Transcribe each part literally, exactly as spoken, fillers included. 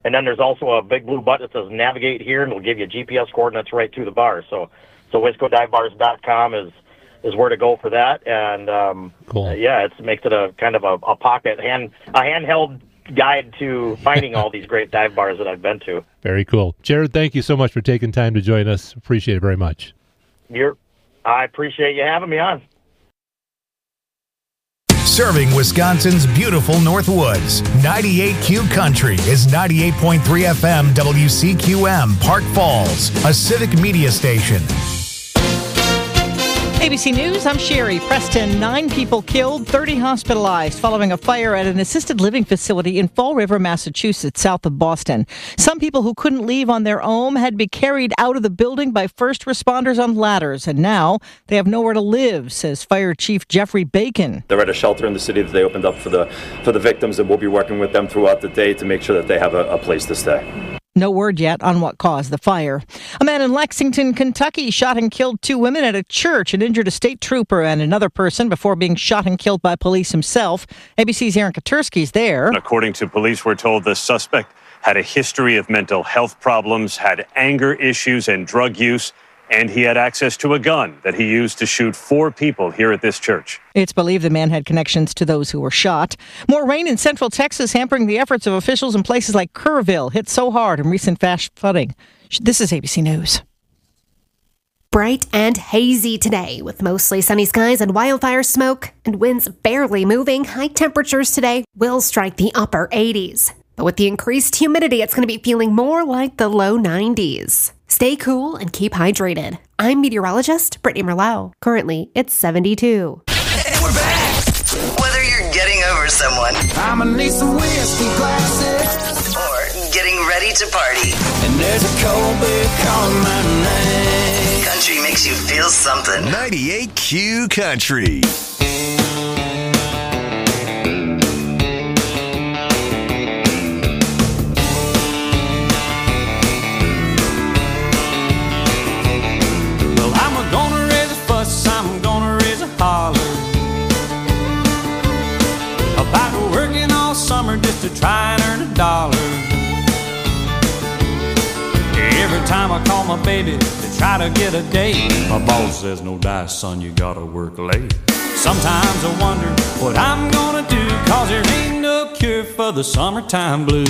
And then there's also a big blue button that says navigate here, and it'll give you G P S coordinates right to the bar. So, so Wisco Dive Bars dot com is, is where to go for that. And, um, cool. uh, yeah, it makes it a kind of a, a pocket, hand, a handheld guide to finding all these great dive bars that I've been to. Very cool. Jared, thank you so much for taking time to join us. Appreciate it very much. You're, I appreciate you having me on. Serving Wisconsin's beautiful North Woods, ninety-eight Q Country is ninety-eight point three F M W C Q M, Park Falls, a civic media station. A B C News, I'm Sherry Preston. Nine people killed, thirty hospitalized following a fire at an assisted living facility in Fall River, Massachusetts, south of Boston. Some people who couldn't leave on their own had to be carried out of the building by first responders on ladders, and now they have nowhere to live, says Fire Chief Jeffrey Bacon. They're at a shelter in the city that they opened up for the for the victims, and we'll be working with them throughout the day to make sure that they have a, a place to stay. No word yet on what caused the fire. A man in Lexington, Kentucky shot and killed two women at a church and injured a state trooper and another person before being shot and killed by police himself. A B C's Aaron Katersky's there. According to police, we're told the suspect had a history of mental health problems, had anger issues and drug use, and he had access to a gun that he used to shoot four people here at this church. It's believed the man had connections to those who were shot. More rain in central Texas hampering the efforts of officials in places like Kerrville, hit so hard in recent flash flooding. This is A B C News. Bright and hazy today with mostly sunny skies and wildfire smoke and winds barely moving. High temperatures today will strike the upper eighties. But with the increased humidity, it's going to be feeling more like the low nineties. Stay cool and keep hydrated. I'm meteorologist Brittany Merlot. Currently, it's seventy-two. And we're back! Whether you're getting over someone, I'ma need some whiskey glasses, or getting ready to party, and there's a cold beer calling my name. Country makes you feel something. ninety-eight Q Country. Just to try and earn a dollar. Every time I call my baby to try to get a date, my boss says, no dice, son, you gotta work late. Sometimes I wonder what I'm gonna do, cause there ain't no cure for the summertime blues.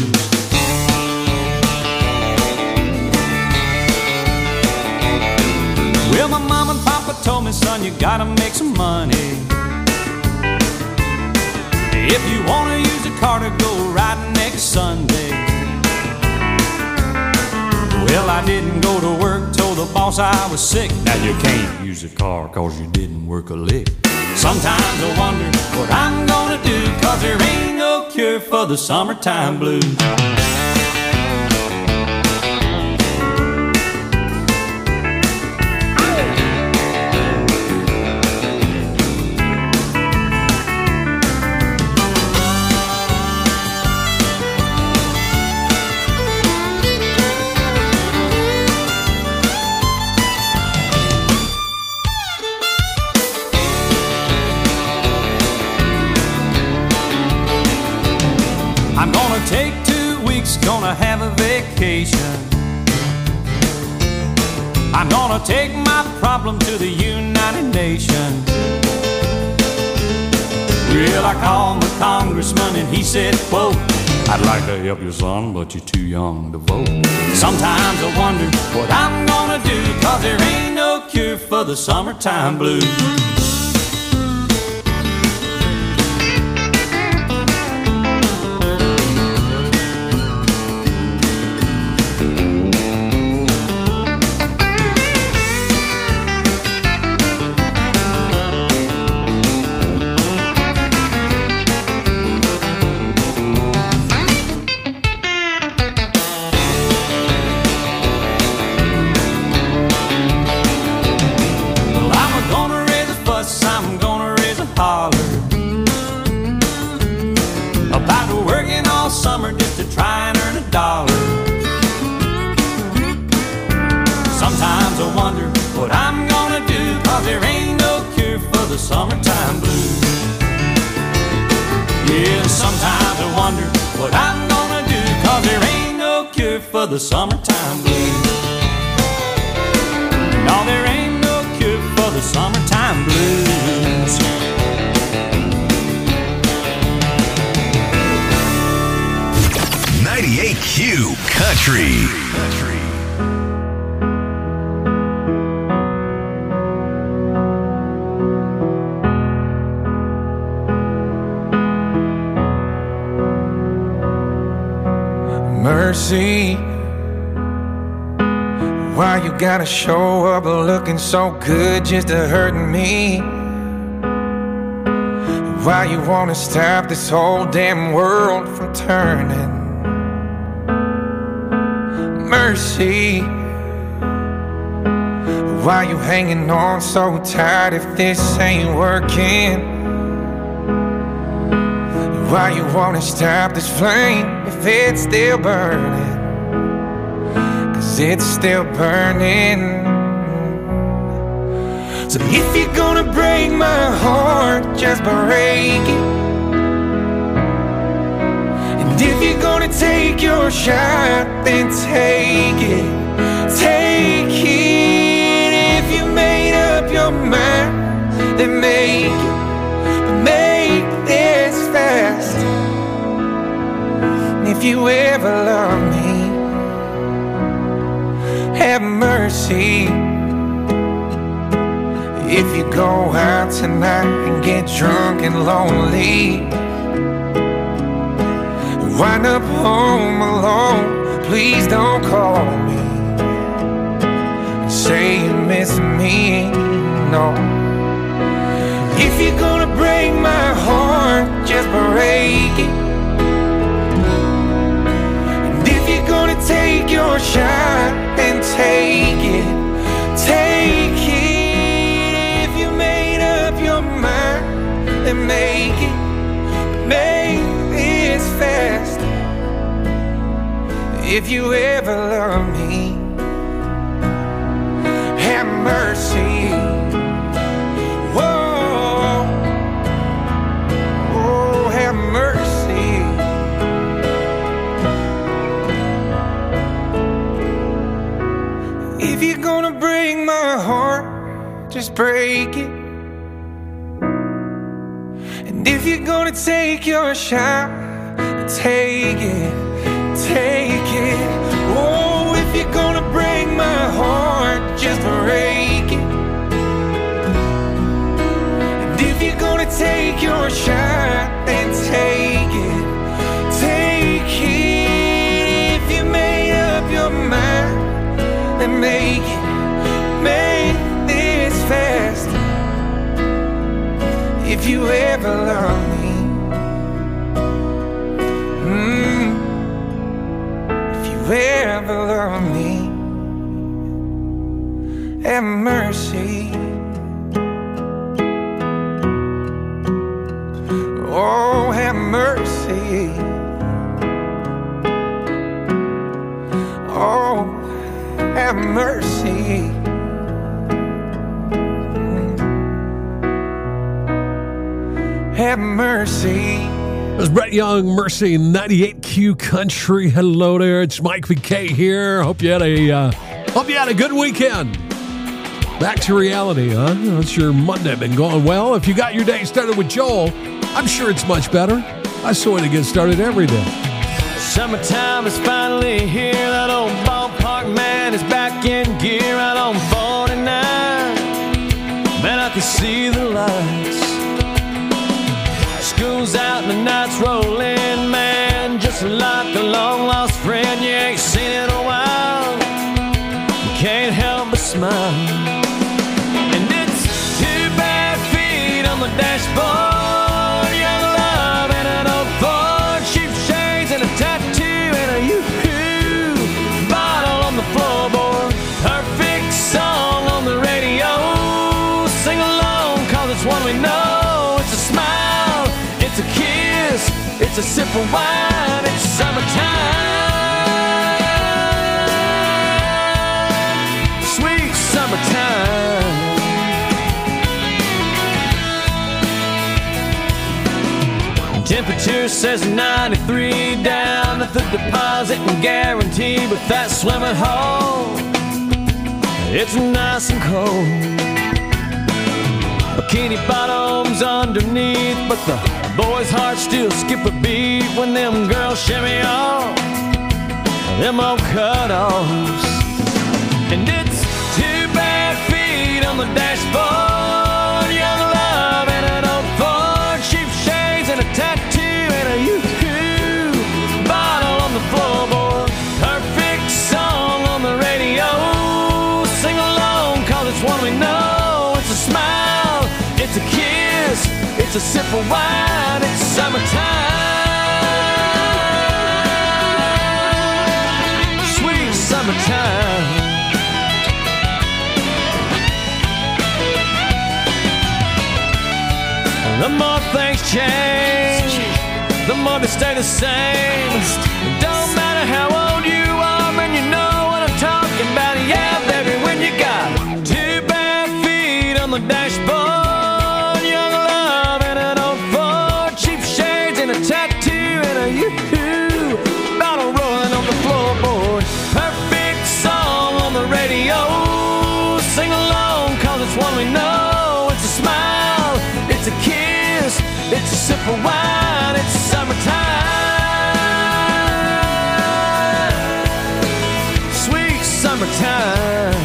Well, my mom and papa told me, son, you gotta make some money. If you wanna use a car to go riding next Sunday. Well, I didn't go to work, told the boss I was sick. Now you can't use a car cause you didn't work a lick. Sometimes I wonder what I'm gonna do, cause there ain't no cure for the summertime blues. I'm gonna take two weeks, gonna have a vacation. I'm gonna take my problem to the United Nations. Well, I called my congressman and he said, quote, I'd like to help you, son, but you're too young to vote. Sometimes I wonder what I'm gonna do, cause there ain't no cure for the summertime blues. Summer just to try and earn a dollar. Sometimes I wonder what I'm gonna do, cause there ain't no cure for the summertime blues. Yeah, sometimes I wonder what I'm gonna do, cause there ain't no for the summertime blues. No, there ain't no cure for the summertime blues. ninety-eight Q Country. Country. Mercy, why you gotta show up looking so good just to hurt me? Why you wanna stop this whole damn world from turning? Mercy, why you hanging on so tight if this ain't working? Why you wanna stop this flame if it's still burning? Cause it's still burning. So if you're gonna break my heart, just break it. And if you're gonna take your shot, then take it. Take it. If you made up your mind, then make it. But make this fast. If you ever love me, have mercy. If you go out tonight and get drunk and lonely, wind up home alone, please don't call me and say you miss me, no. If you're gonna break my heart, just break it. And if you're gonna take your shot, then take it. Take it. If you made up your mind, then make it. Make this fast. If you ever love me, have mercy. Whoa, oh, have mercy. If you're gonna break my heart, just break it. And if you're gonna take your shot, take it, take it. Oh, if you're gonna break my heart, just break it. And if you're gonna take your shot, then take it, take it. If you made up your mind, then make it, make this fast. If you ever love me, mm, if you ever love me, have mercy. Oh, have mercy. Oh, have mercy. Have mercy. There's Brett Young, Mercy, ninety-eight Q Country. Hello there, it's Mike V K here. Hope you had a uh, hope you had a good weekend. Back to reality, huh? How's your Monday been going? Well, if you got your day started with Joel, I'm sure it's much better. I sort of get started every day. Summertime is finally here. That old ballpark man is back in gear out on forty-nine. Man, I can see the lights. School's out and the night's rolling, man. Just like a long-lost friend you ain't seen in a while. You can't help but smile. And it's two bare feet on the dashboard, young love and an old Ford, cheap shades and a tattoo and a yoo-hoo bottle on the floorboard. Perfect song on the radio. Sing along, cause it's one we know. It's a smile, it's a kiss, it's a sip of wine, it's summertime. Sweet summertime. Ten temperature says ninety-three down at the deposit and guarantee. But that swimming hole, it's nice and cold. Bikini bottoms underneath, but the boys' hearts still skip a beat when them girls shimmy off them old cutoffs. And it's two bare feet on the dashboard, young love and an old Ford, cheap shades and a tattoo and a yoo-hoo bottle on the floorboard. Perfect song on the radio, sing along cause it's one we know. It's a smile, it's a kiss, it's a sip of wine, it's summertime, sweet summertime. The more things change, the more they stay the same. It don't matter how old you are, man, you know what I'm talking about. Yeah, baby, when you got two bare feet on the dashboard, young love and an old Ford, cheap shades and a tattoo and a yoo-hoo bottle rolling on the floorboard. Perfect song on the radio, sing along cause it's one we know. It's a smile, it's a kiss, it's a sip of wine, it's summertime, sweet summertime.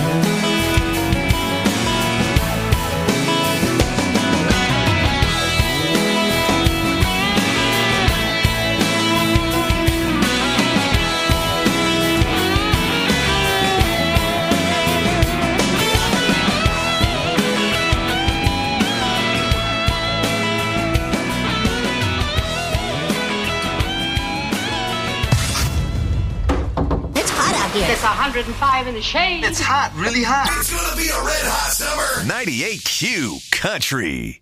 It's one hundred five in the shade. It's hot, really hot. It's gonna be a red hot summer. ninety-eight Q Country.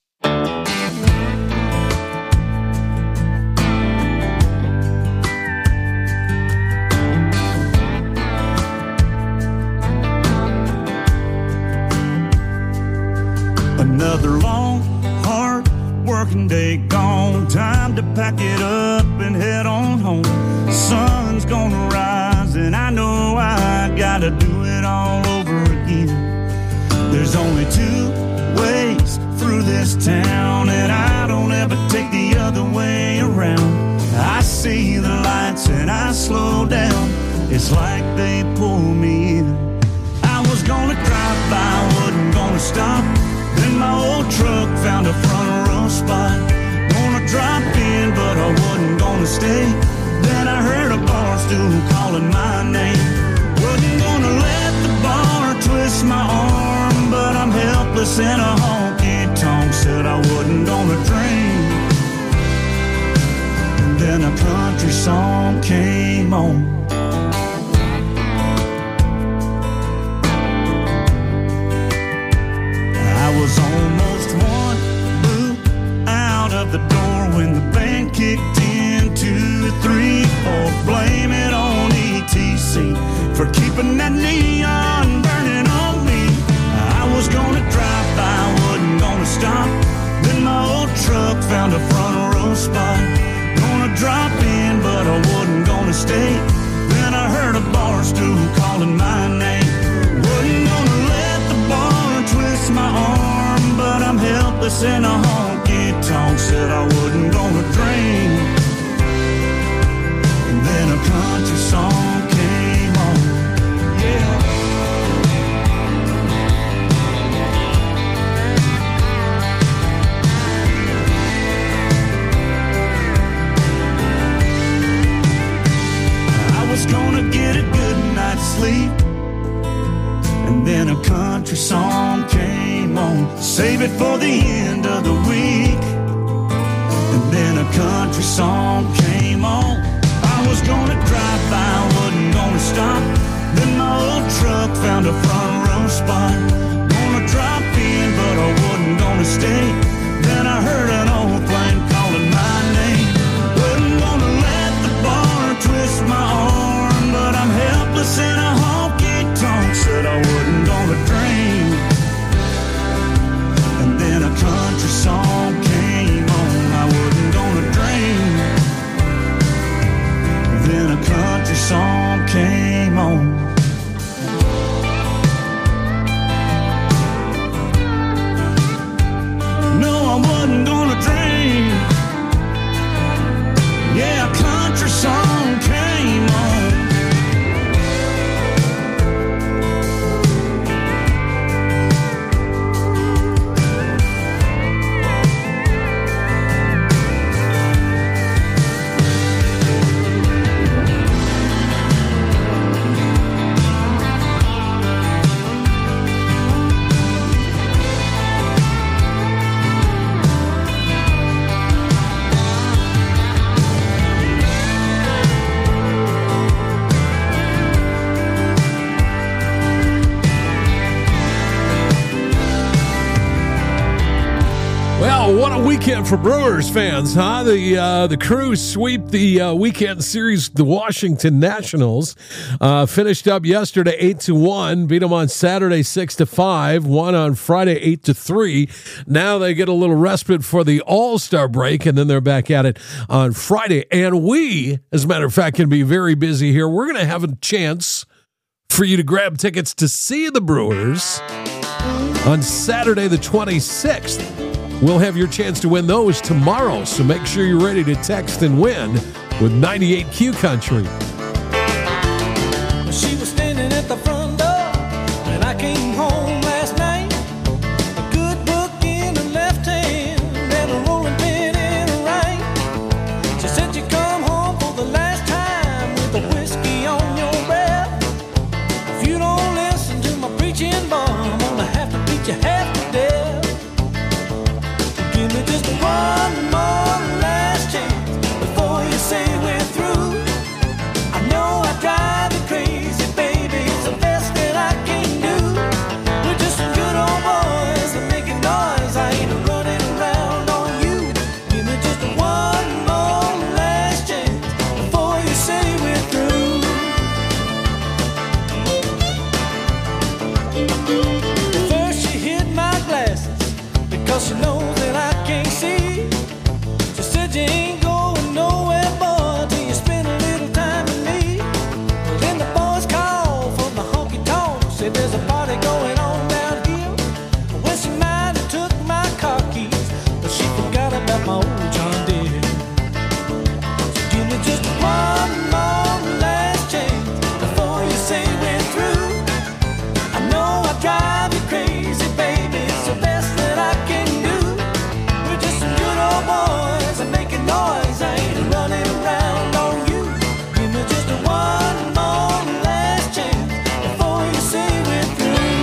Another long, hard working day gone. Time to pack it up and head on home. Sun's gonna rise and I know I gotta do it all over again. There's only two ways through this town and I don't ever take the other way around. I see the lights and I slow down. It's like they pull me in. I was gonna drive by, wasn't gonna stop. Then my old truck found a front row spot. Gonna drop in, but I wasn't gonna stay. Then I heard a bar stool calling my name. Wasn't gonna let the bar twist my arm, but I'm helpless in a honky-tonk. Said I wasn't gonna drink. And then a country song came on. I was almost one boot out of the door when the band kicked in. Two, three, four, blame it on E T C for keeping that neon burning on me. I was gonna drive by, wasn't gonna stop. Then my old truck found a front row spot. Gonna drop in, but I wasn't gonna stay. Then I heard a bar stool calling my name. Wasn't gonna let the bar twist my arm, but I'm helpless in a honky-tonk. Said I wasn't gonna drink. And then a country song came on. Yeah. I was gonna get a good night's sleep. And then a country song came on. Save it for the end of the week. And then a country song came on. I was gonna drive by, wasn't gonna stop. Then my old truck found a front row spot. Gonna drop in, but I wasn't gonna stay. Then I heard an old plane calling my name. Wasn't gonna let the bar twist my arm, but I'm helpless in a honky-tonk. Said I wasn't gonna drink. And then a country song came on. I wasn't gonna drink. weekend for Brewers fans, huh? The uh, the Crews sweep the uh, weekend series, the Washington Nationals. Uh, finished up yesterday eight to one, beat them on Saturday six to five, won on Friday eight to three. Now they get a little respite for the All-Star break, and then they're back at it on Friday. And we, as a matter of fact, can be very busy here. We're going to have a chance for you to grab tickets to see the Brewers on Saturday the twenty-sixth. We'll have your chance to win those tomorrow, so make sure you're ready to text and win with ninety-eight Q Country. She was standing at the front door when I came home last night. A good book in her left hand and a rolling pin in her right. She said you come home for the last time with a whiskey on your breath. If you don't listen to my preaching, boy, I'm gonna have to beat you half to death. Give me just one more last chance before you say we're through. I know I drive you crazy, baby, it's the best that I can do. We're just some good old boys that making noise, I ain't running around on you. Give me just one more last chance before you say we're through. First she hid my glasses because she knows that I can't see. She said you ain't going nowhere, boy, till you spend a little time with me. Well, then the boys called from the honky-tonk, said there's a party going on down here. Well, she might have took my car keys, but she forgot about my old John Deere. So give me just one more last chance before you say we're through. I know I drive you crazy, baby, it's the best that I can do. We're just some good old boys and making noise, I ain't running around on you. Give me just one more last chance before you say we're through.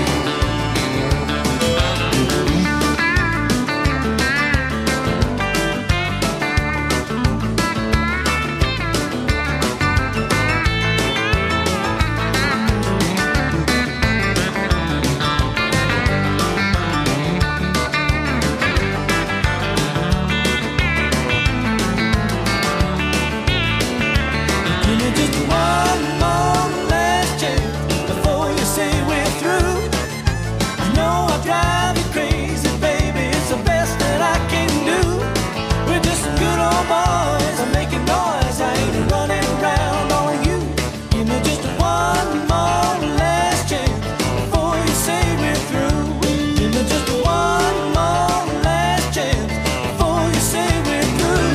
Give me just one more last chance before you say we're through. I know I drive you crazy, baby, it's the best that I can do. We're just some good old boys, I'm making noise, I ain't running around on you. Give me just one more last chance before you say we're through. Give me just one more last chance before you say we're through.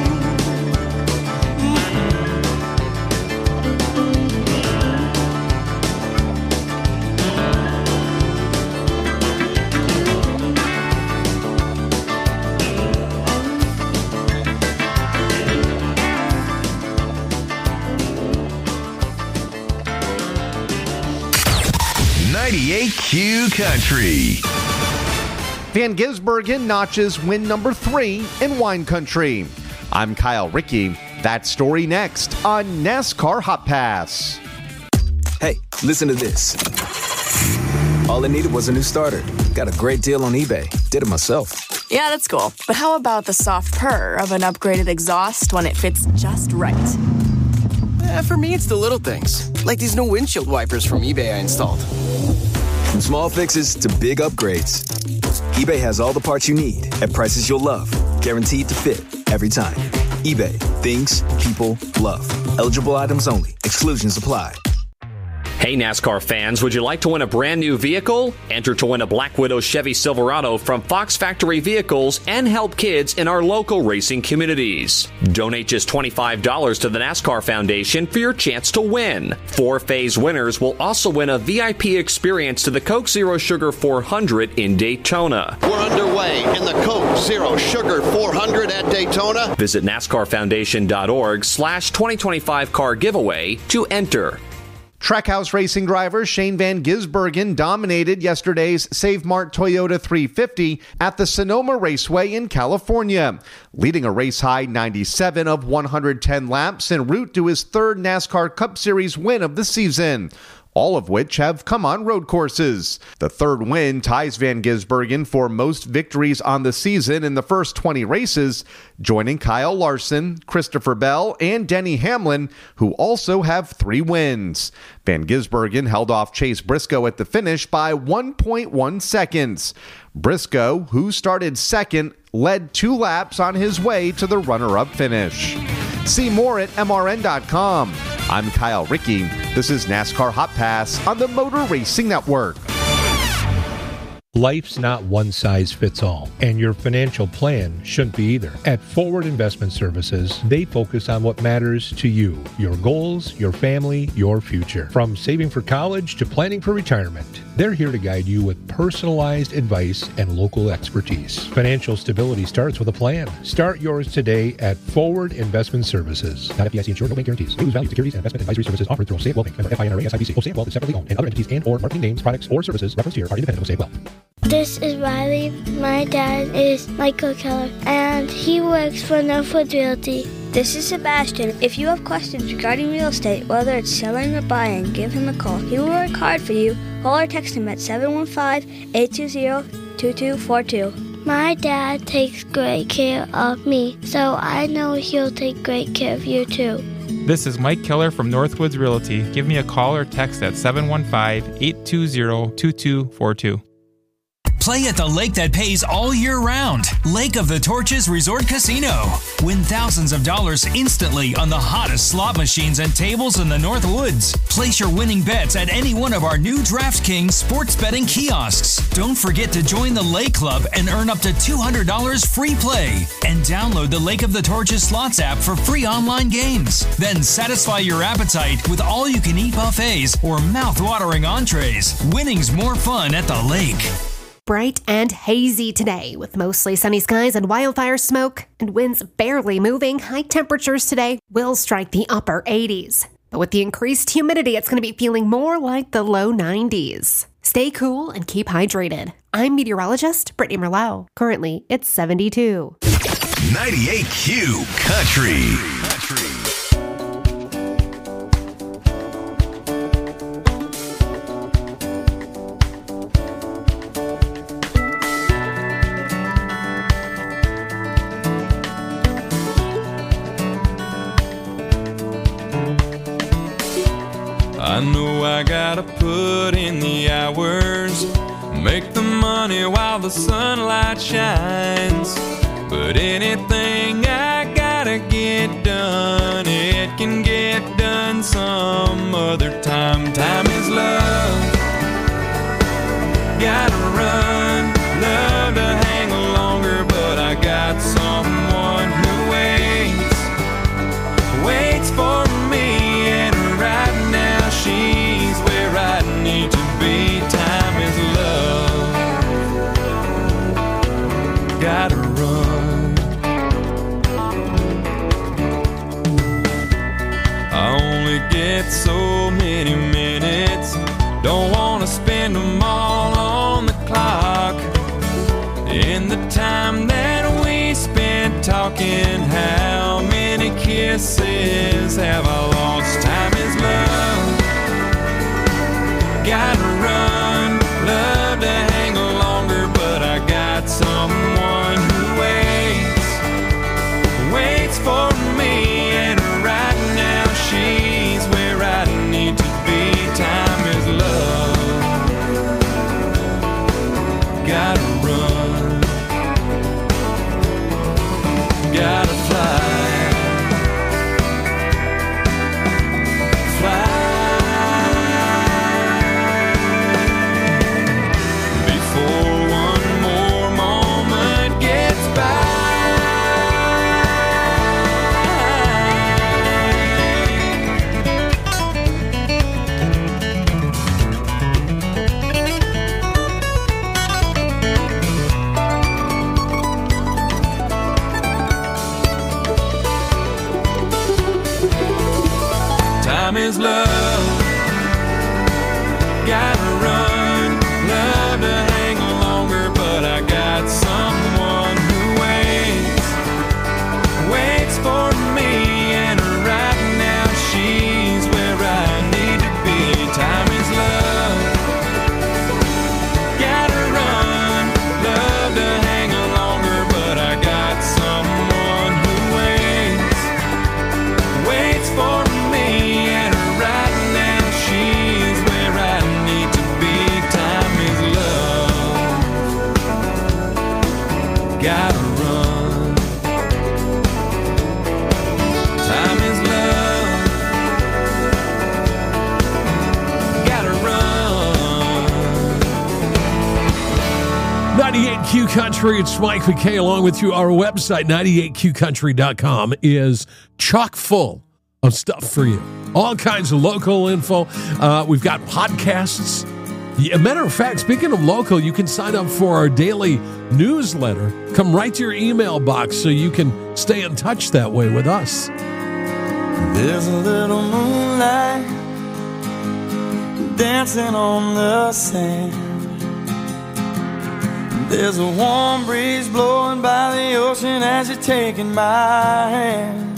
ninety-eight Q Country. Van Gisbergen notches win number three in wine country. I'm Kyle Rickey. That story next on NASCAR Hot Pass. Hey, listen to this. All I needed was a new starter. Got a great deal on eBay. Did it myself. Yeah, that's cool. But how about the soft purr of an upgraded exhaust when it fits just right? Eh, for me, it's the little things, like these new windshield wipers from eBay I installed. From small fixes to big upgrades, eBay has all the parts you need at prices you'll love. Guaranteed to fit every time. eBay. Things people love. Eligible items only. Exclusions apply. Hey NASCAR fans, would you like to win a brand new vehicle? Enter to win a Black Widow Chevy Silverado from Fox Factory Vehicles and help kids in our local racing communities. Donate just twenty-five dollars to the NASCAR Foundation for your chance to win. Four phase winners will also win a V I P experience to the Coke Zero Sugar four hundred in Daytona. We're underway in the Coke Zero Sugar four hundred at Daytona. Visit NASCARFoundation.org slash 2025 car giveaway to enter. Trackhouse Racing driver Shane Van Gisbergen dominated yesterday's Save Mart Toyota three fifty at the Sonoma Raceway in California, leading a race-high ninety-seven of one hundred ten laps en route to his third NASCAR Cup Series win of the season. all of which have come on road courses. The third win ties Van Gisbergen for most victories on the season in the first twenty races, joining Kyle Larson, Christopher Bell, and Denny Hamlin, who also have three wins. Van Gisbergen held off Chase Briscoe at the finish by one point one seconds. Briscoe, who started second, led two laps on his way to the runner-up finish. See more at M R N dot com. I'm Kyle Rickey. This is NASCAR Hot Pass on the Motor Racing Network. Life's not one size fits all, and your financial plan shouldn't be either. At Forward Investment Services, they focus on what matters to you, your goals, your family, your future. From saving for college to planning for retirement, they're here to guide you with personalized advice and local expertise. Financial stability starts with a plan. Start yours today at Forward Investment Services. Not F D I C insured, no bank guarantees. May lose value. Securities and investment advisory services offered through Osaic Wealth Bank. Member F I N R A S I B C. Osaic Wealth is separately owned, and other entities and or marketing names, products, or services referenced here are independent of Osaic Wealth. This is Riley. My dad is Michael Keller, and he works for Northwoods Realty. This is Sebastian. If you have questions regarding real estate, whether it's selling or buying, give him a call. He will work hard for you. Call or text him at seven one five, eight two zero, two two four two. My dad takes great care of me, so I know he'll take great care of you too. This is Mike Keller from Northwoods Realty. Give me a call or text at seven one five, eight two zero, two two four two. Play at the lake that pays all year round. Lake of the Torches Resort Casino. Win thousands of dollars instantly on the hottest slot machines and tables in the North Woods. Place your winning bets at any one of our new DraftKings sports betting kiosks. Don't forget to join the Lake Club and earn up to two hundred dollars free play. And download the Lake of the Torches Slots app for free online games. Then satisfy your appetite with all-you-can-eat buffets or mouth-watering entrees. Winning's more fun at the lake. Bright and hazy today with mostly sunny skies and wildfire smoke and winds barely moving. High temperatures today will strike the upper eighties. But with the increased humidity, it's going to be feeling more like the low nineties. Stay cool and keep hydrated. I'm meteorologist Brittany Merlot. Currently, it's seventy-two. ninety-eight Q Country. I know I gotta put in the hours, make the money while the sunlight shines. But anything I gotta get done, it can get done some other time. Time is love, gotta run, love to hang longer, but I got someone who waits, waits for me. She's where I need to be. Time is love, gotta run. I only get so many minutes, don't wanna spend them all on the clock. In the time that we spent talking, how many kisses have I lost? Time is love, gotta run, love to hang longer, but I got someone who waits, waits for me, and right now she's where I need to be. Time is love, gotta run, gotta fly. Fly Country. It's Mike McKay along with you. Our website, ninety-eight Q country dot com, is chock full of stuff for you. All kinds of local info. Uh, we've got podcasts. Yeah, matter of fact, speaking of local, you can sign up for our daily newsletter. Come right to your email box so you can stay in touch that way with us. There's a little moonlight dancing on the sand. There's a warm breeze blowing by the ocean as you're taking my hand.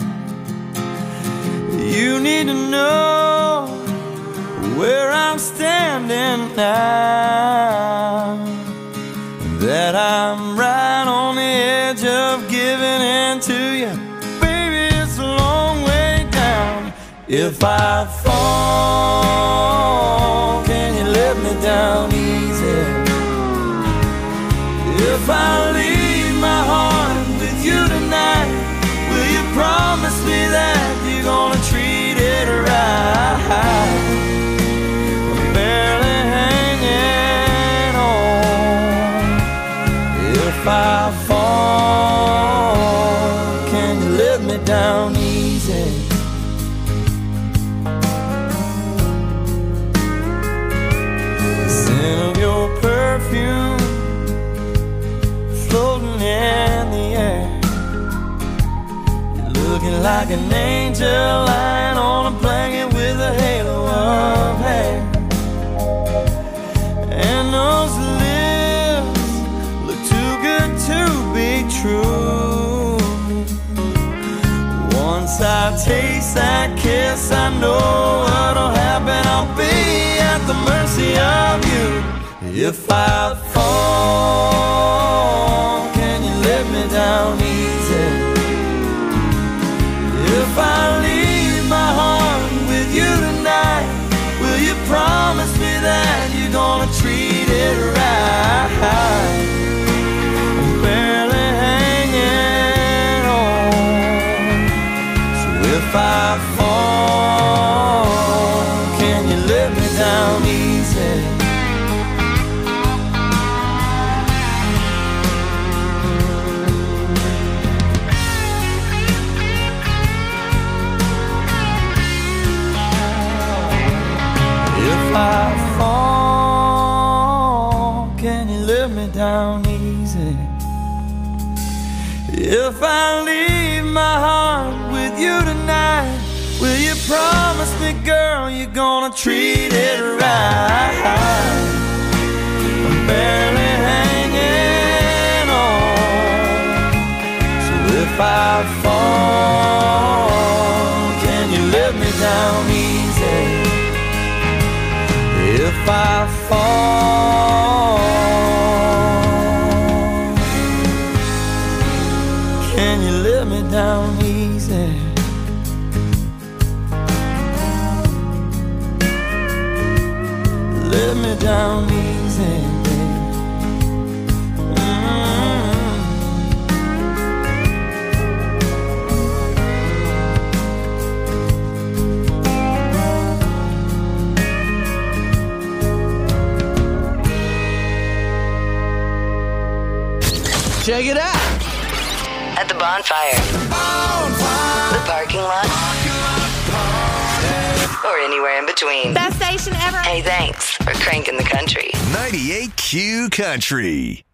You need to know where I'm standing now, that I'm right on the edge of giving in to you. Baby, it's a long way down. If I fall, can you let me down easy? If I leave my heart with you tonight, will you promise me that you're gonna treat it right? I'm barely hanging on. If I fall, can you let me down easy? The scent of your perfume floating in the air. You're looking like an angel lying on a blanket with a halo of hair. And those lips look too good to be true. Once I taste that kiss, I know what'll happen. I'll be at the mercy of you. If I fall, can you let me down easy? If I leave my heart with you tonight, will you promise me that you're gonna treat it right? I'm barely hanging on. So if I fall, can you let me down easy? If I fall, can you let me down easy? If I leave my heart with you tonight, will you promise me, girl, you're gonna treat it right? I'm barely hanging on. So if I fall, can you let me down easy? If I fall, can you let me down easy? Let me down easy, baby. Check it out. At the bonfire. Bonfire. The parking lot. Or anywhere in between. Best station ever. Hey, thanks for cranking the country. ninety-eight Q Country.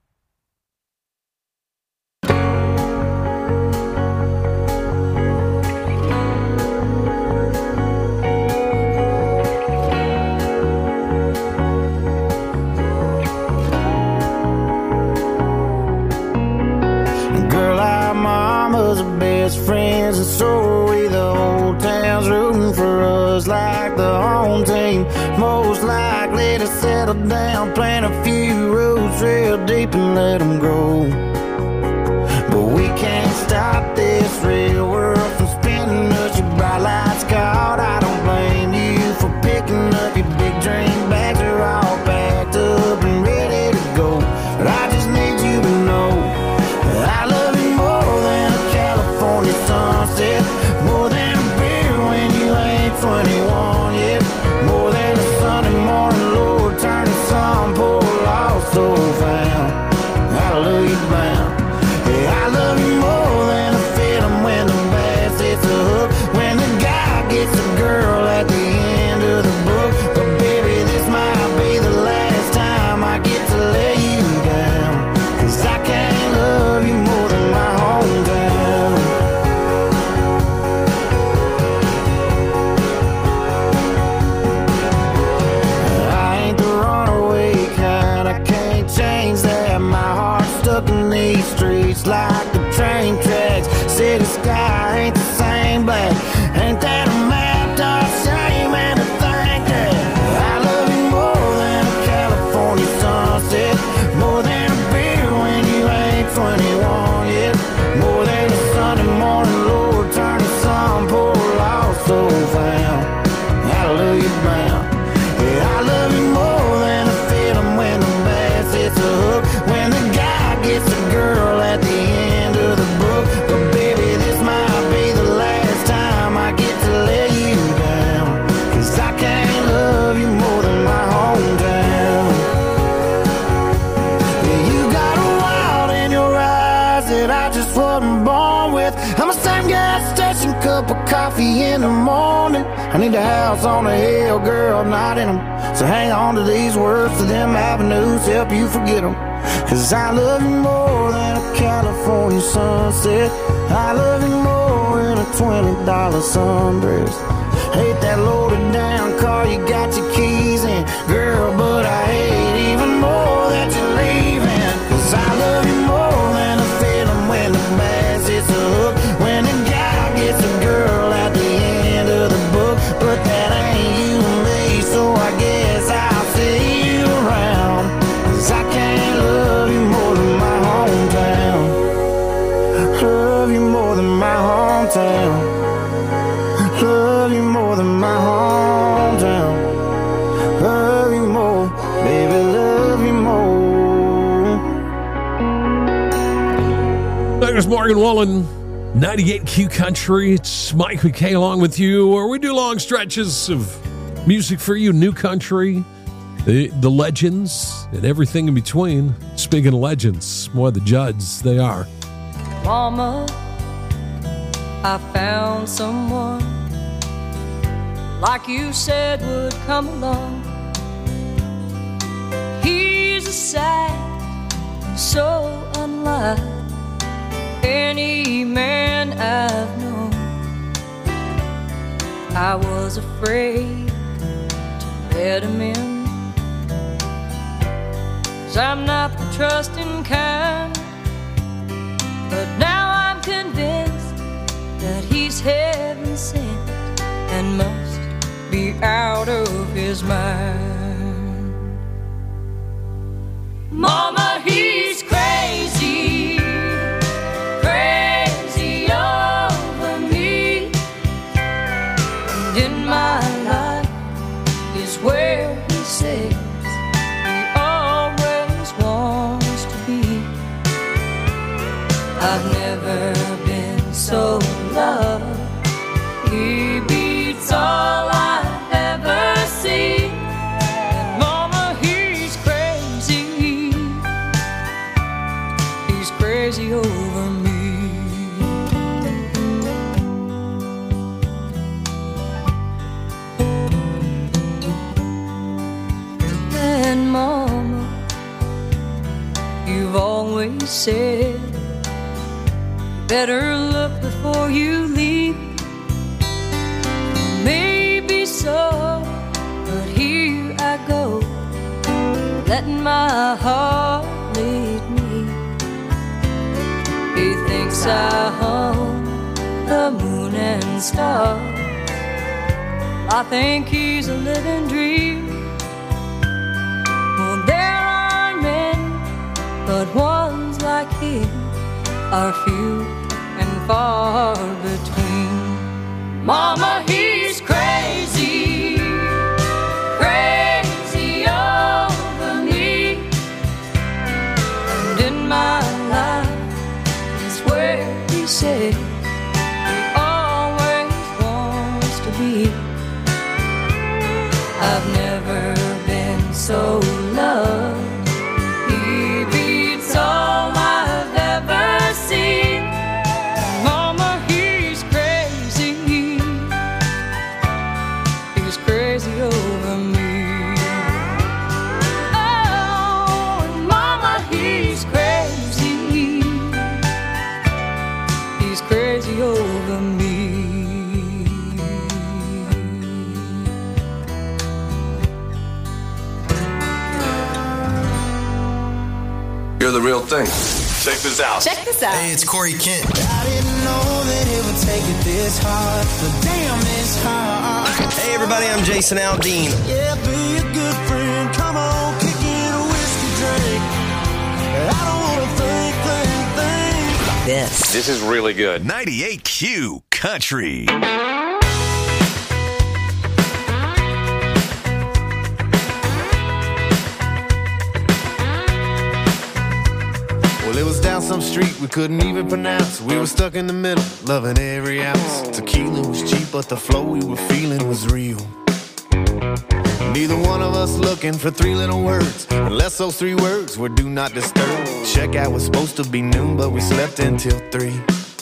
Friends, and so are we. The whole town's rooting for us like the home team. Most likely to settle down, plant a few roots real deep and let them grow. But we can't stop this real world from spinning us. Your bright lights caught. I don't blame you for picking up your big dream bags. Are all packed up and ready to go. But I just need you to know I love you more than a California sunset, more than a beer when you ain't twenty-one yet, more than a Sunday morning, Lord, turn the sun, pour lost soul found. I you bound. Yeah, I love you more than a feeling when the bass hits a hook, when the guy gets a girl at the end of the book. But baby, this might be the last time I get to let you down, 'cause I can't love you more than my hometown. Yeah, you got a wild in your eyes that I just wasn't born with. I'm a same gas station cup of coffee in the morning. I need a house on a hill, girl, not in them. So hang on to these words, to them avenues, help you forget them. 'Cause I love you more than a California sunset. I love you more than a twenty dollar sundress. Hate that loaded down car you got your keys in, girl, but I hate even more that you're leaving. 'Cause I love you more than a feeling when the bass hits a hook, when the guy gets a girl at the end of the book. But that ain't you and me, so I guess I'll see you around. 'Cause I can't love you more than my hometown. Love you more than my hometown. Love you more than my hometown. Love you more, baby, love you more. There's Morgan Wallen, ninety-eight Q Country. It's Mike McKay along with you, where we do long stretches of music for you, new country, the, the legends, and everything in between. Speaking of legends, more the Judds, they are. Mama, I found someone like you said would come along. He's a sight so unlike any man I've known. I was afraid to let him in, 'cause I'm not the trusting kind. But now I'm convinced that he's heaven sent and must be out of his mind. Mama, he's crazy, crazy over me. And in my life is where he says he always wants to be. I've never been so loved. He beats all I've ever seen. And mama, he's crazy. He's crazy over me. And mama, you've always said better look before you leave. Maybe so, but here I go, letting my heart lead me. He thinks I own the moon and stars. I think he's a living dream. Well, there are many, but ones like him are few and far between. Mama, he's crazy, crazy over me. And in my life is where he says he always wants to be. I've never been so loved. He beats all I've ever seen. Mama, he's crazy. He's crazy over me. Oh, and mama, he's crazy. He's crazy over me. You're the real thing. Check this out. Check this out. Hey, it's Corey Kent. I didn't know that it would take it this hard, but damn, it's hard. Hey, everybody, I'm Jason Aldean. Yeah, be a good friend. Come on, kick in a whiskey drink. I don't want to think, think, think. This. This is really good. ninety-eight Q Country. some street we couldn't even pronounce. We were stuck in the middle, loving every ounce. Tequila was cheap, but the flow we were feeling was real. Neither one of us looking for three little words, unless those three words were do not disturb. Checkout was supposed to be noon, but we slept until three.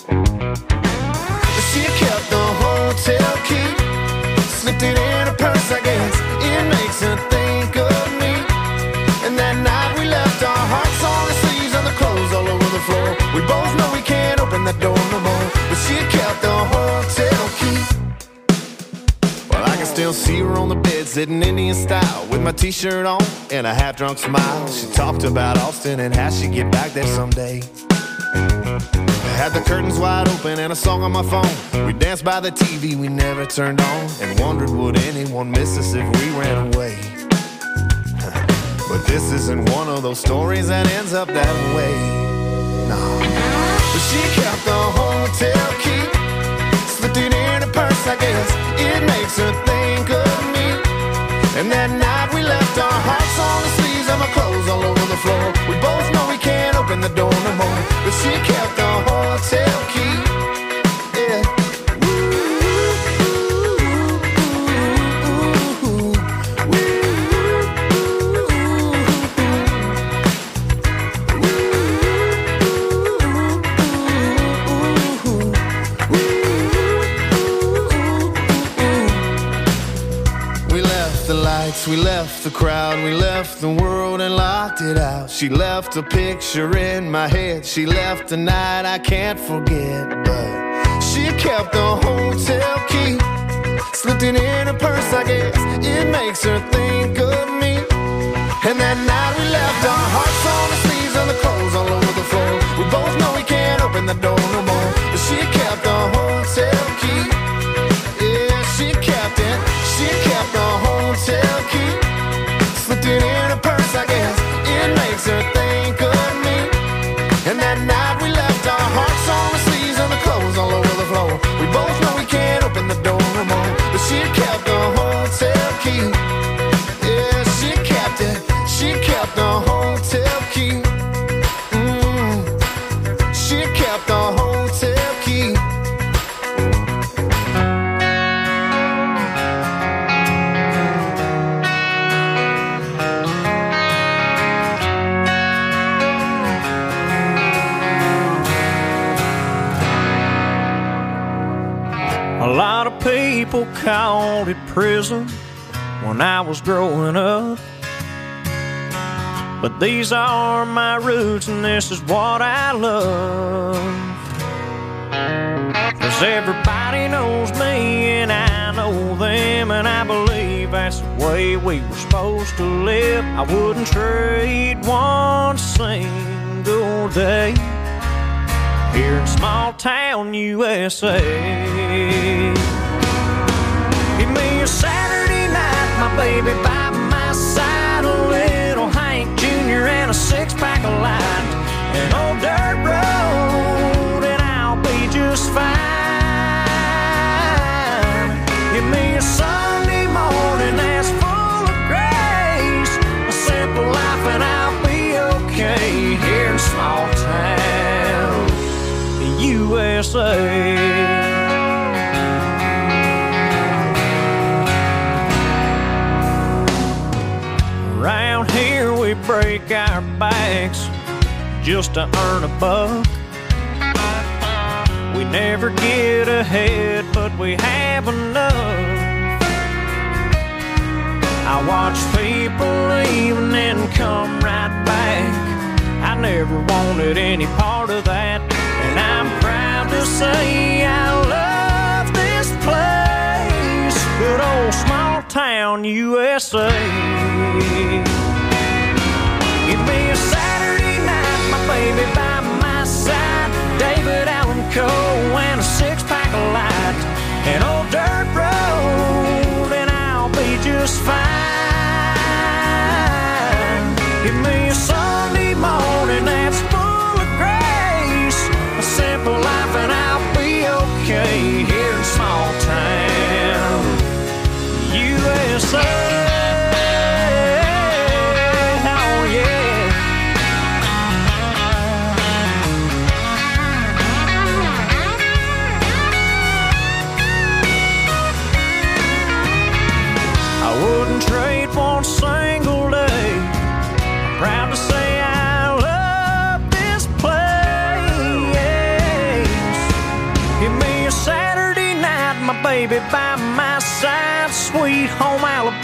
She kept the hotel key, slipped it in her purse, I guess. It makes her think of me. And that night we left our hearts on the sleeves and the clothes all over the floor. We both know we can't open that door no more, but she kept the hotel key. Well, I can still see her on the bed, sitting Indian style, with my t-shirt on and a half-drunk smile. She talked about Austin and how she'd get back there someday. I had the curtains wide open and a song on my phone. We danced by the T V we never turned on, and wondered would anyone miss us if we ran away. But this isn't one of those stories that ends up that way. No. But she kept the hotel key, slipped it in her purse, I guess. It makes her think of me. And that night we left our hearts on the sleeves and my clothes all over the floor. We both know we can't open the door no more, but she kept the hotel key. Yeah. We left the crowd, we left the world and locked it out. She left a picture in my head, she left a night I can't forget. But she kept the hotel key, slipped it in her purse, I guess. It makes her think of me. And that night we left our hearts on the sleeves and the clothes all over the floor. We both know we can't open the door no more, but she kept the hotel key. Yeah, she kept it, she kept the hotel key, slipped it in her purse, I guess. It makes her think of me. And that night we left our hearts on the sleeves and the clothes all over the floor. We both know we can't open the door no more, but she kept the hotel key. Yeah, she kept it, she kept the hotel key. Mm. She kept the hotel key. A lot of people called it prison when I was growing up, but these are my roots and this is what I love. 'Cause everybody knows me and I know them, and I believe that's the way we were supposed to live. I wouldn't trade one single day here in small town U S A. Give me a Saturday night, my baby by my side, a little Hank Junior and a six-pack of light, an old dirt road, and I'll be just fine. Give me a Sunday morning that's full of grace, a simple life, and I'll be okay here in small town U S A. Around here we break our backs just to earn a buck. We never get ahead, but we have enough. I watch people leave and then come right back. I never wanted any part of that, and I'm proud to say I love this place, good old small town U S A. Give me a Saturday night, my baby by my side, David Allan Coe and a six-pack of light, an old dirt road, and I'll be just fine. Give me a Sunday morning that's full of grace, a simple life, and I'll be okay here in small town U S A. Oh yeah.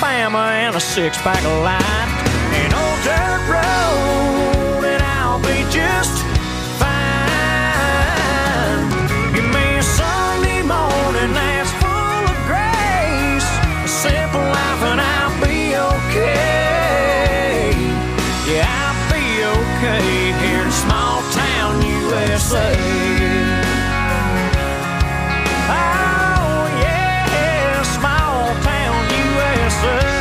Alabama and a six-pack of light. An old dirt road and I'll be just fine. Give me a Sunday morning that's full of grace, a simple life and I'll be okay. Yeah, I'll be okay here in small town U S A. Oh yeah, small town U S A.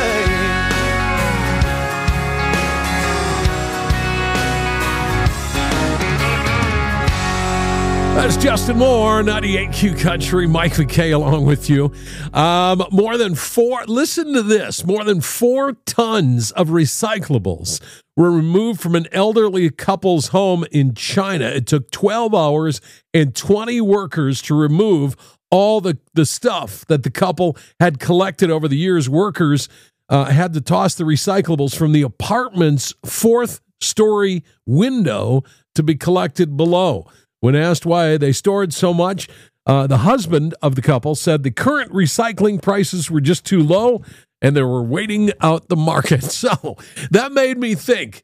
That's Justin Moore, ninety-eight Q Country, Mike McKay along with you. Um, more than four, listen to this, more than four tons of recyclables were removed from an elderly couple's home in China. It took twelve hours and twenty workers to remove all the, the stuff that the couple had collected over the years. Workers uh, had to toss the recyclables from the apartment's fourth story window to be collected below. When asked why they stored so much, uh, the husband of the couple said the current recycling prices were just too low and they were waiting out the market. So that made me think,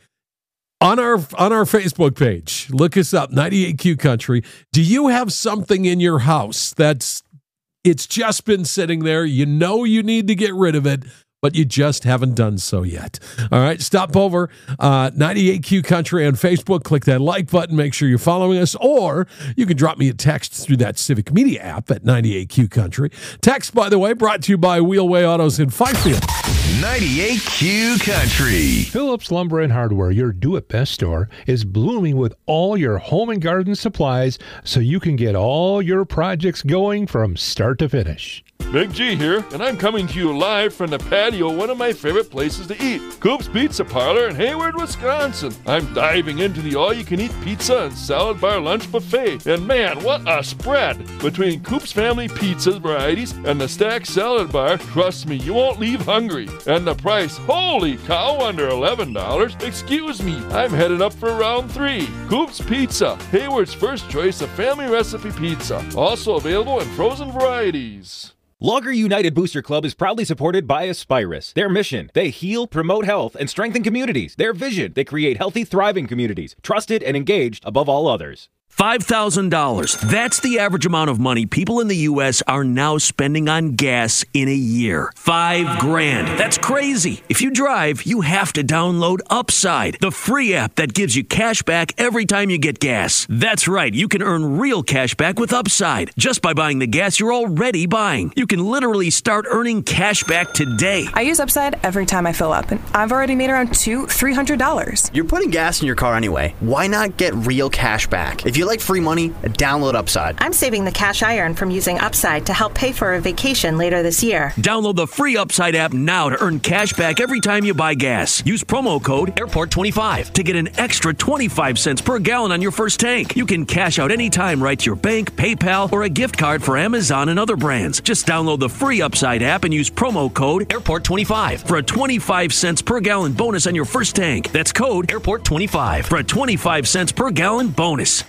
on our on our Facebook page, look us up, ninety-eight Q Country. Do you have something in your house that's it's just been sitting there? You know you need to get rid of it, but you just haven't done so yet. All right, stop over uh, ninety-eight Q Country on Facebook. Click that like button. Make sure you're following us, or you can drop me a text through that Civic Media app at ninety-eight Q Country. Text, by the way, brought to you by Wheelway Autos in Fifield. ninety-eight Q Country. Phillips Lumber and Hardware, your do-it-best store, is blooming with all your home and garden supplies so you can get all your projects going from start to finish. Big G here, and I'm coming to you live from the patio of one of my favorite places to eat, Coop's Pizza Parlor in Hayward, Wisconsin. I'm diving into the all-you-can-eat pizza and salad bar lunch buffet, and man, what a spread! Between Coop's family pizza varieties and the stacked salad bar, trust me, you won't leave hungry. And the price, holy cow, under eleven dollars. Excuse me, I'm headed up for round three. Coop's Pizza, Hayward's first choice of family recipe pizza, also available in frozen varieties. Logger United Booster Club is proudly supported by Aspirus. Their mission, they heal, promote health, and strengthen communities. Their vision, they create healthy, thriving communities, trusted and engaged above all others. five thousand dollars. That's the average amount of money people in the U S are now spending on gas in a year. Five grand. That's crazy. If you drive, you have to download Upside, the free app that gives you cash back every time you get gas. That's right. You can earn real cash back with Upside just by buying the gas you're already buying. You can literally start earning cash back today. I use Upside every time I fill up, and I've already made around two, three hundred dollars. You're putting gas in your car anyway. Why not get real cash back? If you like free money, download Upside. I'm saving the cash I earn from using Upside to help pay for a vacation later this year. Download the free Upside app now to earn cash back every time you buy gas. Use promo code airport twenty-five to get an extra twenty-five cents per gallon on your first tank. You can cash out anytime right to your bank, PayPal, or a gift card for Amazon and other brands. Just download the free Upside app and use promo code airport twenty-five for a twenty-five cents per gallon bonus on your first tank. That's code airport twenty-five for a twenty-five cents per gallon bonus.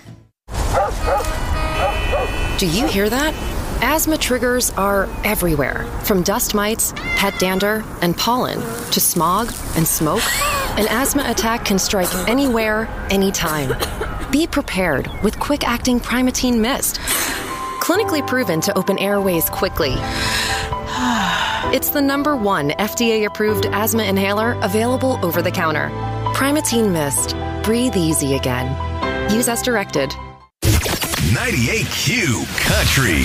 Do you hear that? Asthma triggers are everywhere, from dust mites, pet dander, and pollen, to smog and smoke. An asthma attack can strike anywhere, anytime. Be prepared with quick-acting Primatene Mist. Clinically proven to open airways quickly. It's the number one F D A-approved asthma inhaler available over the counter. Primatene Mist. Breathe easy again. Use as directed. ninety-eight Q Country.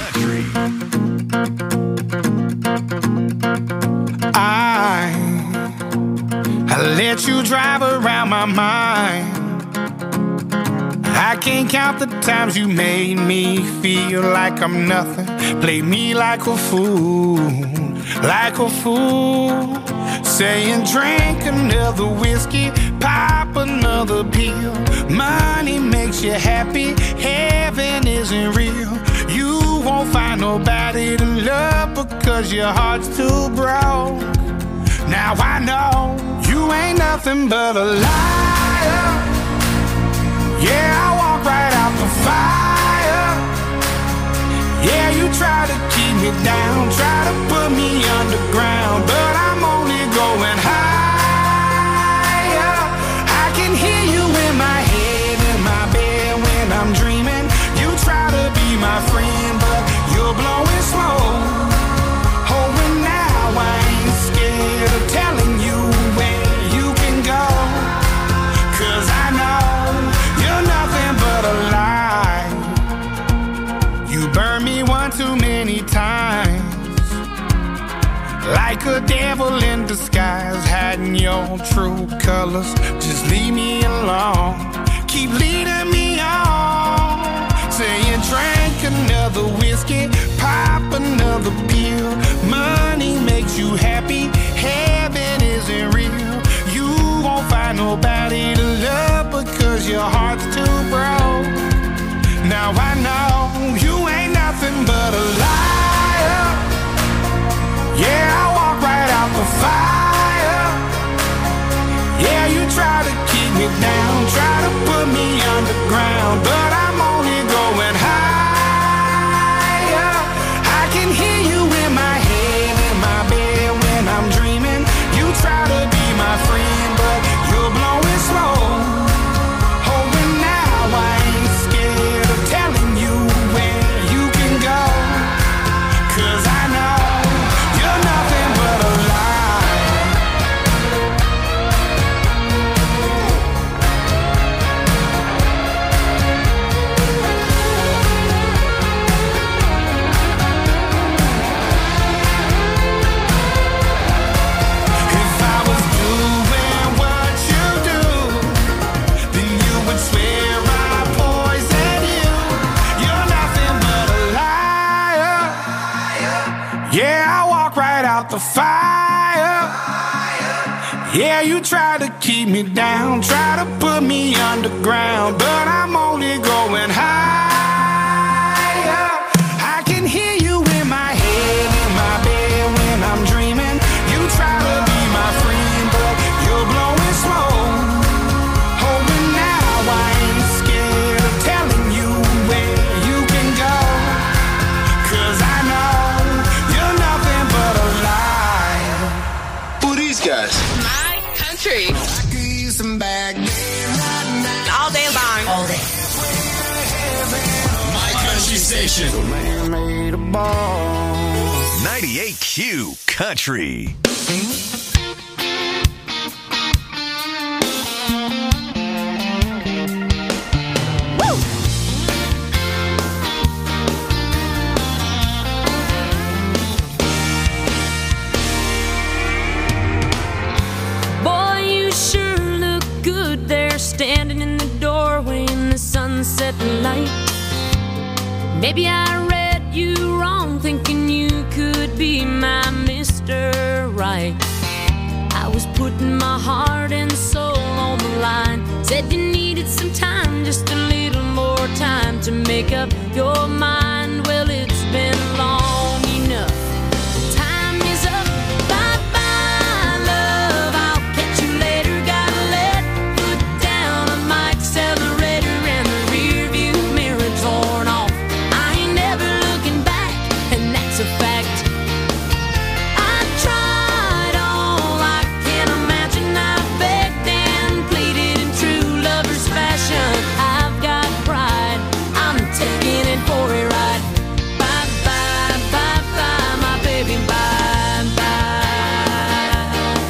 I, I let you drive around my mind. I can't count the times you made me feel like I'm nothing. Played me like a fool, like a fool. Saying drink another whiskey, pop another pill. Money makes you happy, heaven isn't real. You won't find nobody to love because your heart's too broke. Now I know you ain't nothing but a liar. Yeah, I walk right out the fire. Yeah, you try to keep me down, try to put me underground, but I'm only going higher. I can hear you in my head, in my bed when I'm dreaming. You try to be my friend, but you're blowing smoke. Oh, and now I ain't scared of telling you where you can go, 'cause I know you're nothing but a lie. You burn me one too many times, like a devil in disguise, hiding your true colors. Just leave me alone, keep leading me on, saying drink another whiskey, pop another pill. Money makes you happy, heaven isn't real. You won't find nobody to love because your heart's too broke. Now I know you ain't nothing but a liar. Yeah, I walk right out the fire. Yeah, you try to keep me down, try to put me underground, but I'm only going higher. I can hear you in my head, in my bed when I'm dreaming. You try to be my friend, but you're blowing smoke. Oh, and now I ain't scared of telling you where you can go, 'cause I know you're nothing but a lie. If I was doing what you do, then you would swear I poison you. You're nothing but a liar. Yeah, I walk right out the fire. Yeah, you try to keep me down, try to put me underground, but I'm only going higher. I can hear you in my head, in my bed when I'm dreaming. You try to be my friend, but you're blowing smoke. Oh, and now I ain't scared of telling you where you can go, 'cause I know you're nothing but a lie. Who are these guys? My country. All day long. All day. My country station. Man made a ball. ninety-eight Q Country. Boy, you sure look good there, standing in the doorway in the sunset light. Maybe I read you wrong, thinking you could be my Mister Right. I was putting my heart and soul on the line. Said you needed some time, just a little more time to make up your mind. Well, it's been long enough. Time is up. Bye-bye, love. I'll catch you later. Gotta let foot down on my accelerator and the rear view mirror torn off. I ain't never looking back, and that's a fact. I tried all I can imagine. I begged and pleaded in true lover's fashion. I've got pride, I'm taking it for a ride. Bye bye, bye bye, my baby, bye bye.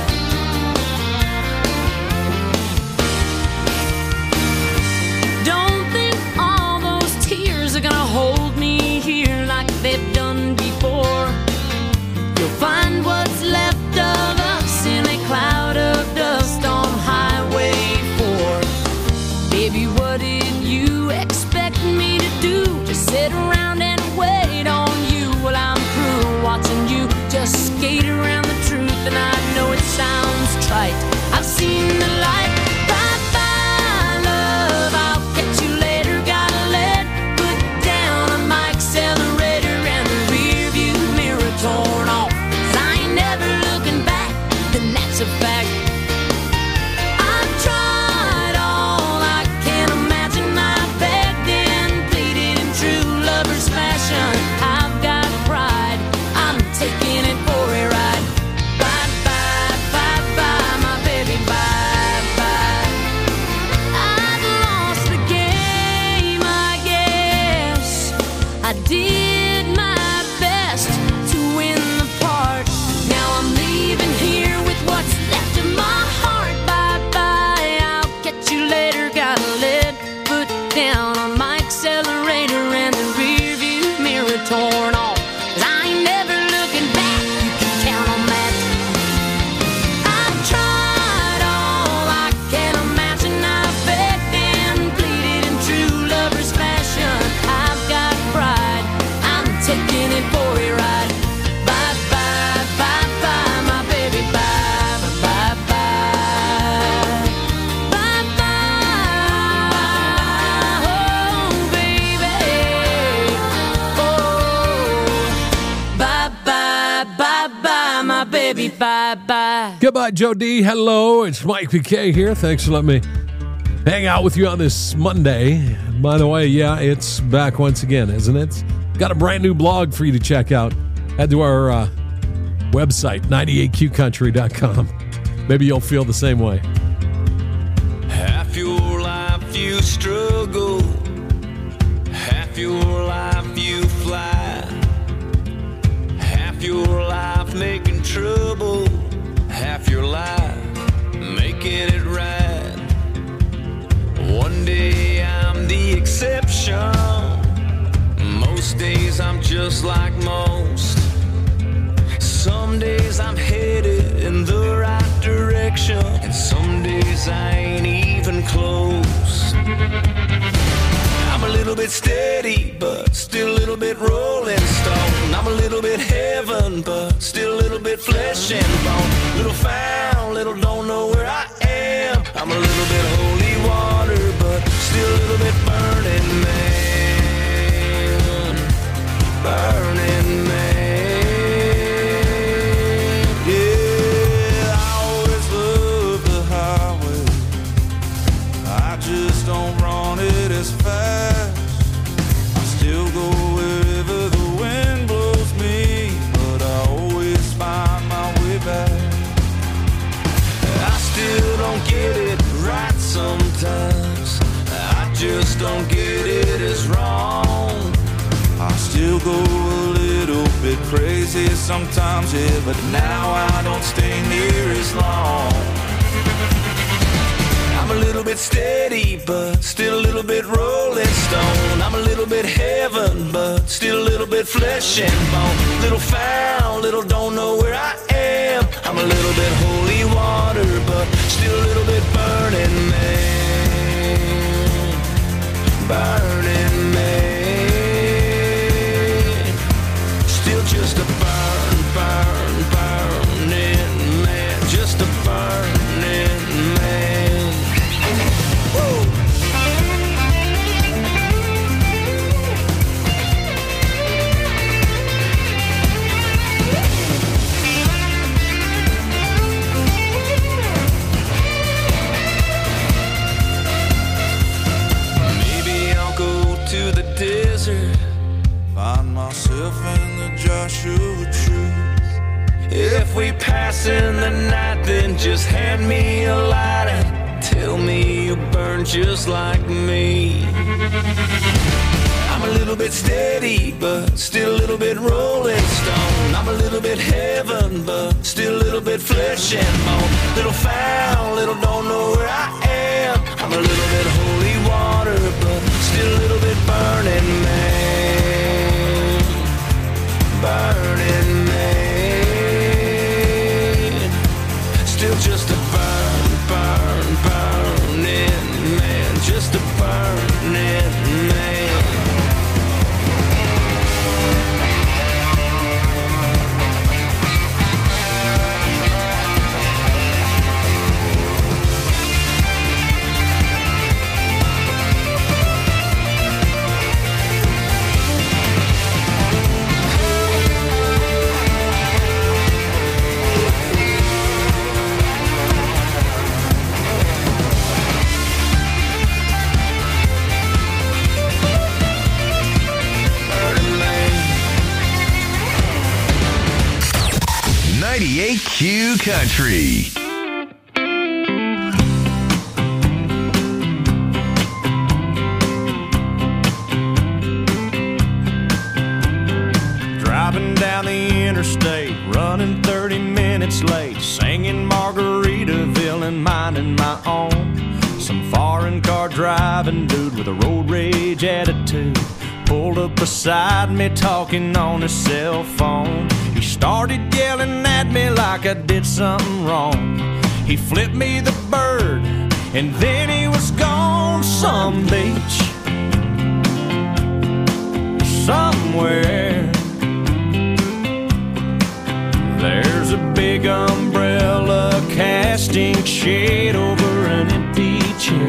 Don't think all those tears are gonna hold me here like they've done before. You'll find what's left of us in a cloud of dust on Highway four. Baby, what did you expect me to do? Just sit around and wait on you? Well, I'm through watching you just skate around the truth, and I know it sounds trite. I've seen the light. Bye bye, love. I'll catch you later. Gotta let foot down on my accelerator and the rear view mirror torn off. 'Cause I ain't never looking back, and that's a fact. I've tried all I can imagine. I begged and pleaded in true lover's fashion. I've got bye-bye. Goodbye, Joe D. Hello, it's Mike P K here. Thanks for letting me hang out with you on this Monday. By the way, yeah, it's back once again, isn't it? Got a brand new blog for you to check out. Head to our uh, website, ninety-eight q country dot com. Maybe you'll feel the same way. Half your life you struggle, half your life you fly, half your life making trouble, half your life making it right. One day I'm the exception, most days I'm just like most. Some days I'm headed in the right direction, and some days I ain't even close. I'm a little bit steady, but still a little bit rolling stone. I'm a little bit heaven, but still a little bit flesh and bone. Little found, little don't know where I am. I'm a little bit holy water, but still a little bit burning man. Burning man. Don't run it as fast. I still go wherever the wind blows me, but I always find my way back. I still don't get it right sometimes. I just don't get it as wrong. I still go a little bit crazy sometimes, yeah, but now I don't stay near as long. I'm a little bit steady, but still a little bit rolling stone. I'm a little bit heaven, but still a little bit flesh and bone. Little found, little don't know where I am. I'm a little bit holy water, but still a little bit burning man. Burning man. Still just a burn, burn, burning man. Just a burning man. Find myself in the Joshua truth. If we pass in the night, then just hand me a light and tell me you burn just like me. I'm a little bit steady, but still a little bit rolling stone. I'm a little bit heaven, but still a little bit flesh and bone. Little found, little don't know where I am. I'm a little bit holy water, but still a little bit burning man. Burning man. Still just a burn, burn, burning man. Just a burning man. ninety-eight Q Country. Driving down the interstate, running thirty minutes late, singing Margaritaville and minding my own. Some foreign car driving dude with a road rage attitude pulled up beside me talking on his cell phone. He started yelling at me like I did something wrong. He flipped me the bird and then he was gone. Some beach somewhere, there's a big umbrella casting shade over an empty chair.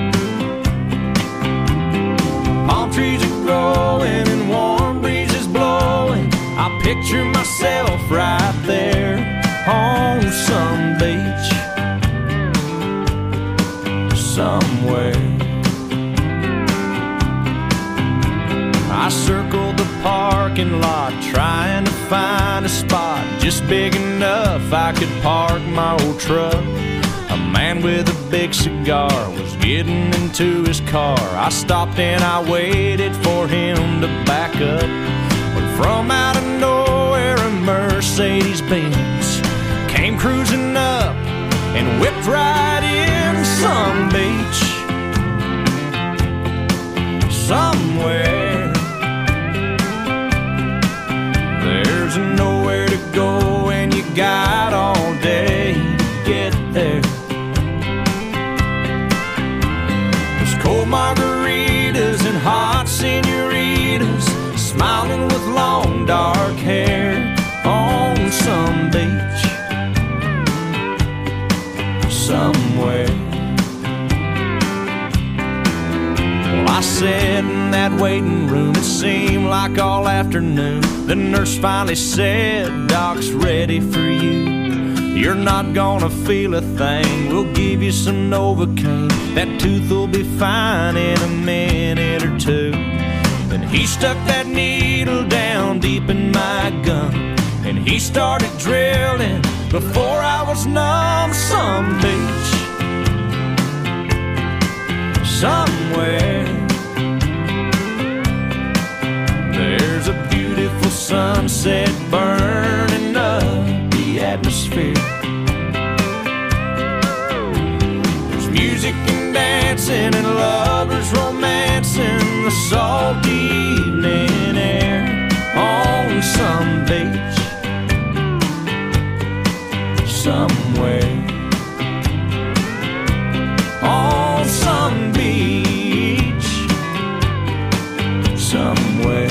Palm trees are growing and warm breezes blowing. I picture myself right there. on some beach somewhere. I circled the parking lot trying to find a spot just big enough I could park my old truck. A man with a big cigar was getting into his car. I stopped and I waited for him to back up. But from out of nowhere a Mercedes-Benz came cruising up and whipped right in some beach somewhere. There's nowhere to go and you got all day to get there. There's cold margaritas and hot senoritas smiling with long dark hair on some beach somewhere. Well, I sat in that waiting room, it seemed like all afternoon. The nurse finally said, "Doc's ready for you. You're not gonna feel a thing. We'll give you some Novocaine. That tooth will be fine in a minute or two." Then he stuck that needle down deep in my gum, and he started drilling before I was numb. Some beach somewhere. There's a beautiful sunset burning up the atmosphere. There's music and dancing and lovers romancing the salty evening air on some beach somewhere. On some beach somewhere.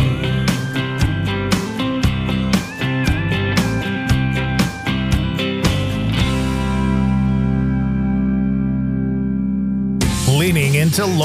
Leaning into